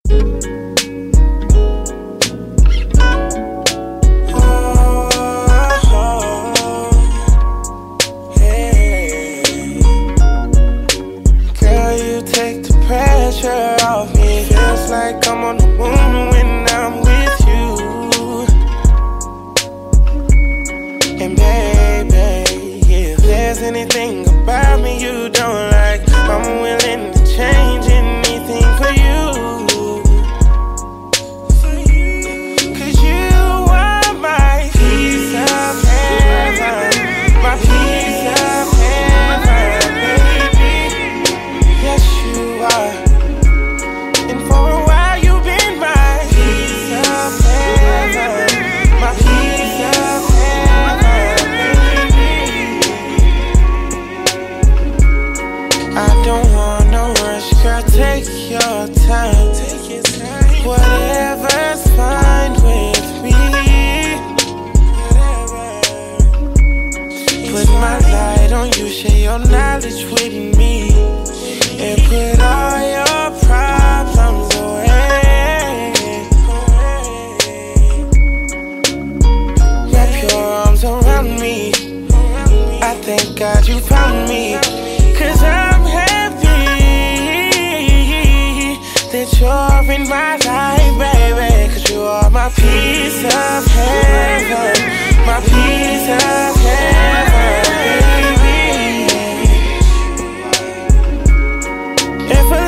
Pressure off me. Feels like I'm on the moon when I'm with you. And baby, if there's anything about me you don't like, I'm willing to change anything for you. Cause you are my piece of heaven, my piece of heaven, baby. Yes, you are. And for a while you've been my piece of heaven, my piece of heaven, baby. I don't want no rush, girl, take your time. Whatever's fine with me. Put my light on you, share your knowledge with me, and put all your problems away. Wrap your arms around me. I thank God you found me. Cause I'm happy that you're in my life, baby. Cause you are my piece of heaven, my piece of heaven, baby. If